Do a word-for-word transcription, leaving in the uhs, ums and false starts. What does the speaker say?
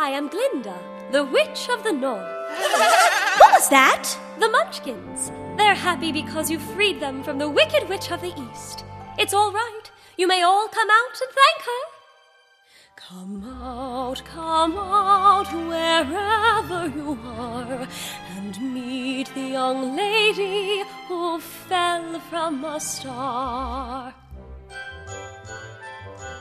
I am Glinda, the Witch of the North. What was that? The Munchkins. They're happy because you freed them from the Wicked Witch of the East. It's all right. You may all come out and thank her. Come out, come out, wherever you are, and meet the young lady who fell from a star.